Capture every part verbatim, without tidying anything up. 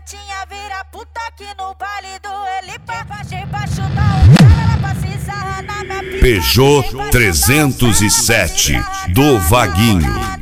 santinha vira puta aqui no baile do Elipa. Debaixo da umbrella, ela pra se sarrar na minha pica. Peugeot trezentos e sete do Vaguinho.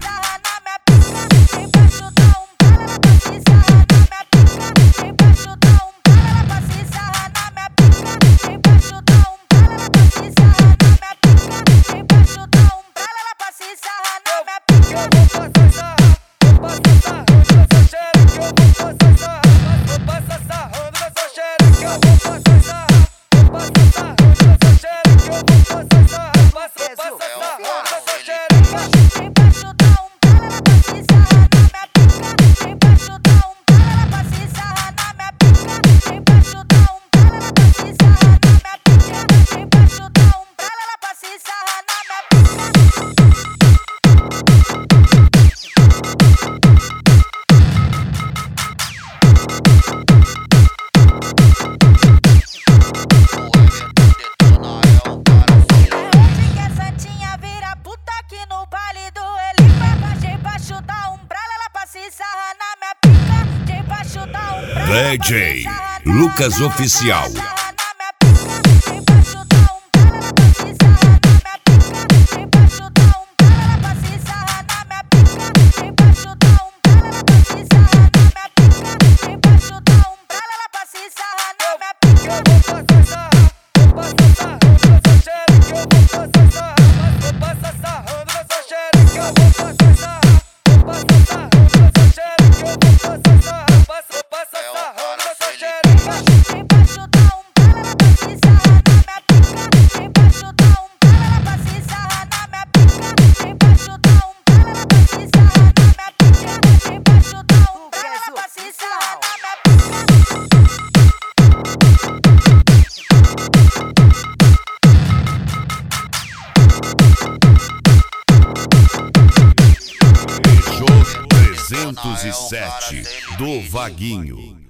D J Lucas Oficial. trezentos e sete do Vaguinho.